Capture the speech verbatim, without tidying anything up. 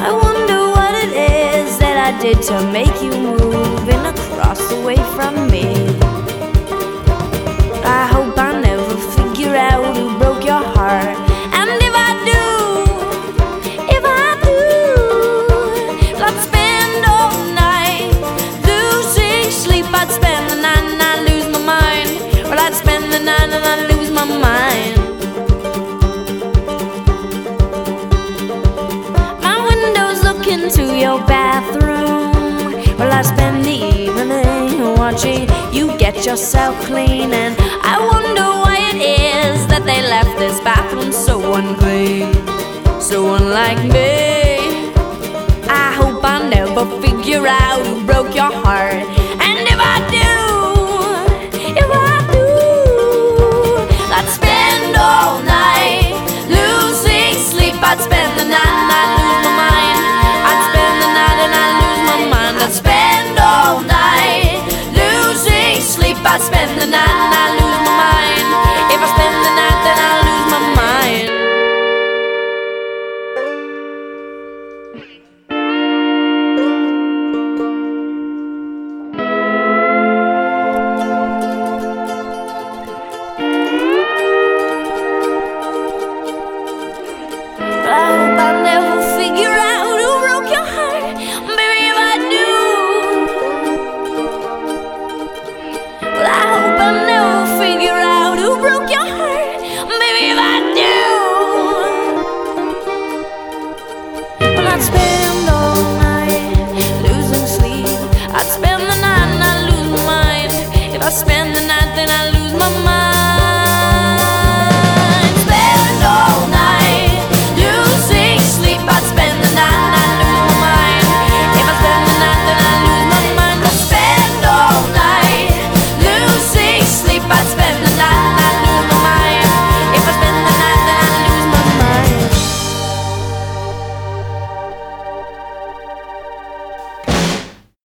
I wonder what it is that I did to make you move in across the way from me. I hope I never figure out who broke your heart. And if I do, if I do, I'd spend all night losing sleep. I'd spend the night and I'd lose my mind. Well, I'd spend the night and I'd lose my mind. My window's looking to your bathroom. Well, I spend the evening watching you get yourself clean, and I wonder why it is that they left this bathroom so unclean, so unlike me. I hope I never figure out who broke your heart. And if I do, if I do, I'd spend all night losing sleep. I'd spend